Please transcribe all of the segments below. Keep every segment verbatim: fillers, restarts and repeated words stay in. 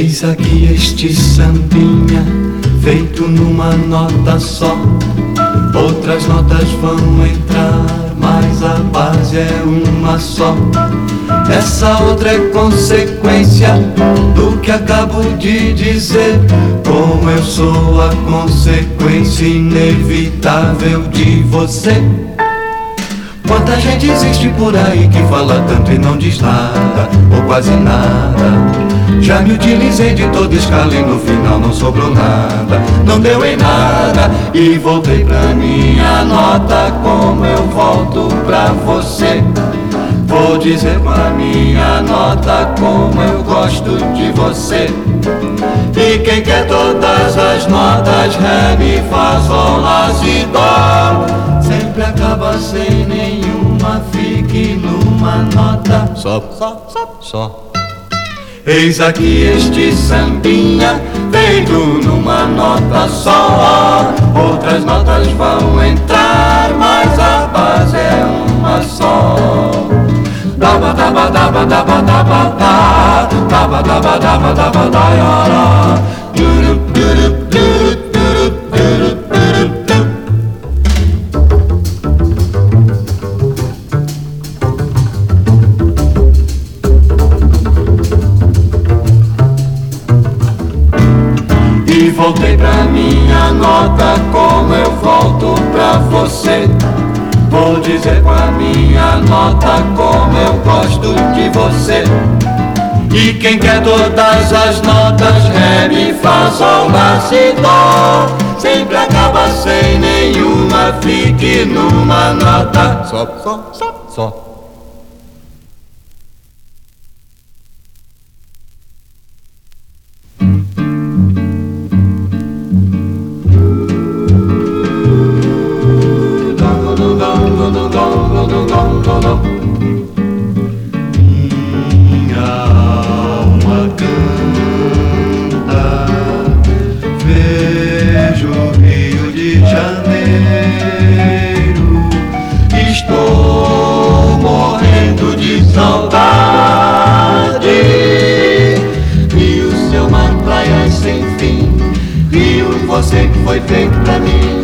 Eis aqui este sambinha, feito numa nota só. Outras notas vão entrar, mas a base é uma só. Essa outra é consequência do que acabo de dizer. Como eu sou a consequência inevitável de você. Quanta gente existe por aí que fala tanto e não diz nada, ou quase nada. Já me utilizei de toda escala e no final não sobrou nada. Não deu em nada e voltei pra minha nota. Como eu volto pra você? Vou dizer com a minha nota como eu gosto de você. E quem quer todas as notas, ré, mi, fá, sol, lá, si, dó, sempre acaba sem nenhuma, fique numa nota só, só, só, só. Eis aqui este sambinha, feito numa nota só. Outras notas vão entrar, mas a base é uma só. Daba daba daba daba daba da, daba daba daba daba da yara. Durup durup durup durup durup durup durup. E voltei pra minha nota como eu volto pra você. Vou dizer com a minha nota como eu gosto de você. E quem quer todas as notas, ré, mi, fá, sol, lá, si, dó, sempre acaba sem nenhuma, fique numa nota só, só, só, só. Minha alma canta, vejo o Rio de Janeiro, estou morrendo de saudade. Rio, seu mar, praias sem fim, Rio, você que foi feito pra mim.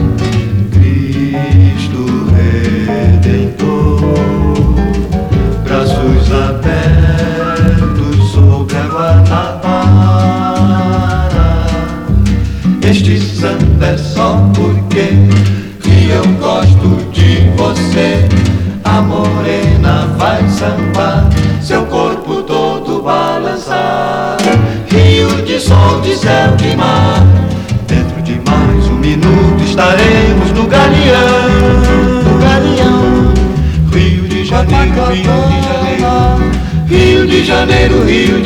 Braços abertos sobre a Guanabara. Este samba é só porque que eu gosto de você. A morena vai sambar, seu corpo todo balançar. Rio de sol, de céu, de mar. Dentro de mais um minuto estaremos no Galeão. No Galeão. Rio de Janeiro, Rio de Janeiro, Rio de Janeiro, Rio de